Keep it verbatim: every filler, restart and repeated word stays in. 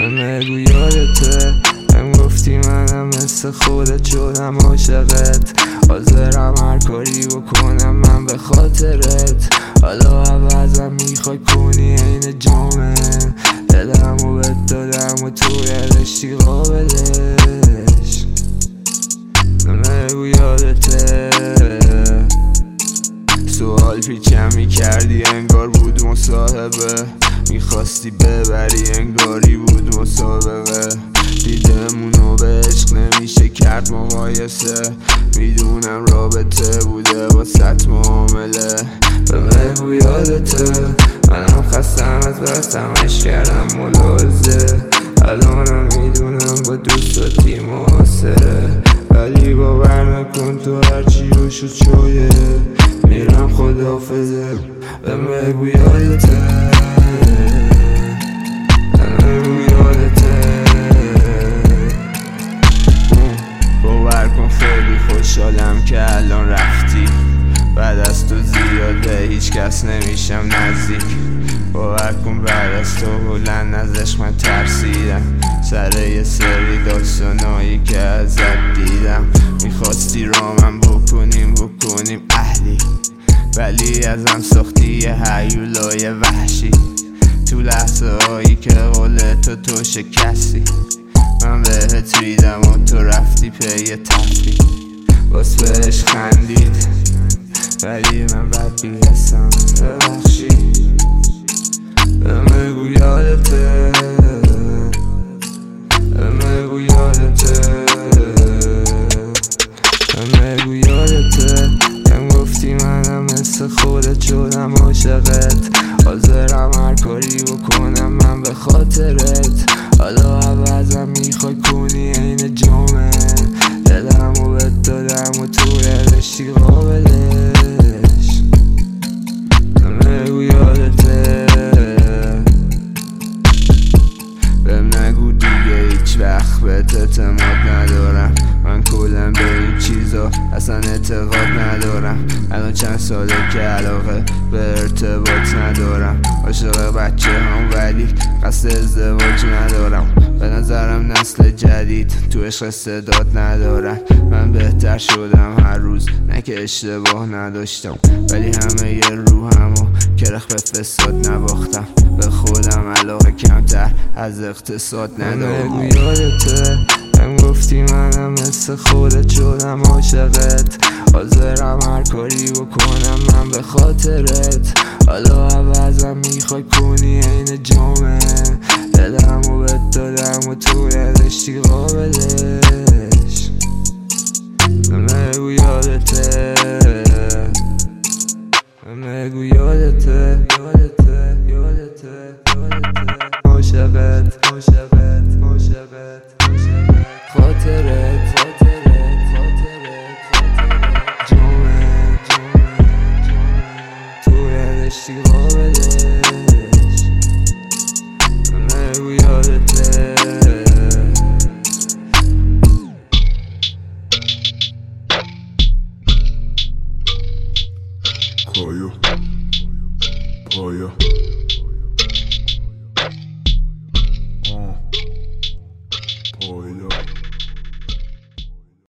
بگو یادته هم گفتی منم مثل خودت شدم عاشقت، حاضرم هر کاری بکنم من به خاطرت. حالا عوضم میخوای کنی عین جامه، دلمو بهت دادم و تو یادشی قابلش. بگو یادته سوال پیچم میکردی انگار بود مصاحبه، میخواستی ببری انگاری بود مسابقه. دیدمونو به عشق نمیشه کرد مقایسه، میدونم رابطه بوده با ست معامله. بگو یادته منم خستم از بستم عشق کردم ملاحظه، الانم میدونم با دوستاتی معاصره، ولی باور نکن تو هرچی رو شد شویه میرم خداحافظه. بگو یادته بگو یادته باور کن خیلی خوشحالم که الان رفتی، بعد از تو زیاده هیچ کس نمیشم نزدیک. باور کن بعد از تو بلند از عشق من ترسیدم، سر یه سری داستانایی که ازت دیدم. میخواستی رامم بکنیم بکنیم اهلی، ولی ازم ساختی یه هیولای وحشی. تو لحظه هایی که قول تو تو شکستی، من بهت ریدم و تو رفتی پی تفریح. باز بهش خندید ولی من بد بیرسم ببخشی. بگو یادته بگو یادته بگو یادته هم گفتی منم مثل خودت شدم عاشقت، حاضرم هر کاری بکنم من به خاطرت. حالا عوضم میخوای کنی عین جامه، دلمو بهت دادم و تو یادشی قابلش. بگو یادته بهم نگو دیگه هیچ وقت بهت اعتماد ندارم، من کلن به این چیزا اصلا اعتقاد ندارم. الان چند ساله که علاقه به ارتباط ندارم، عاشق بچه هم ولی قصد ازدواج ندارم. به نظرم نسل جدید تو عشق استعداد ندارم. من بهتر شدم هر روز نه که اشتباه نداشتم، ولی همه یه روحمو کرخ به فساد نباختم. به خودم علاقه کمتر از اقتصاد ندارم. بگو یادته هم گفتی منم مثل خودت شدم عاشقت، حاضرم هر کاری بکنم من به خاطرت. حالا عوضم میخوای کنی عین جامه، دلمو بهت دادم و تو یادشی قابلش. بگو یادته بگو یادته یادته یادته عاشقت عاشقت عاشقت خاطرت خاطرت خاطرت جامه جامه تو یادشی قابلش. بگو یادته پایا پایا آه پایا